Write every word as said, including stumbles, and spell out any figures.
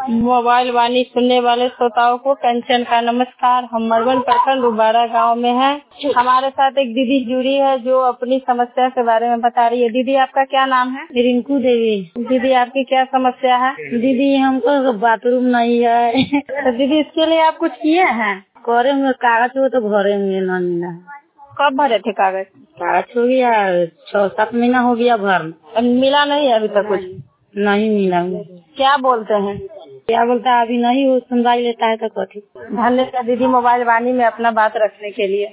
Mobile वाणी सुनने वाले श्रोताओं को कंचन का नमस्कार। हम मरवन प्रखंड उबारा गांव में हैं। हमारे साथ एक दीदी जुड़ी है जो अपनी समस्या के बारे में बता रही है। दीदी आपका क्या नाम है? रिंकू देवी। दीदी आपकी क्या समस्या है? दीदी हमको बाथरूम नहीं है। तो दीदी इसके लिए आप कुछ किए हैं? करे में कागज हो तो भरे में न मिला। कब भरे थे कागज? कागज हो गया छह सात महीना हो गया भर। मिला नहीं अभी तक कुछ? नहीं मिला। क्या बोलते हैं? क्या बोलता है अभी नहीं वो सुनवाई लेता है तो कथी। धन्यवाद दीदी मोबाइल वाणी में अपना बात रखने के लिए।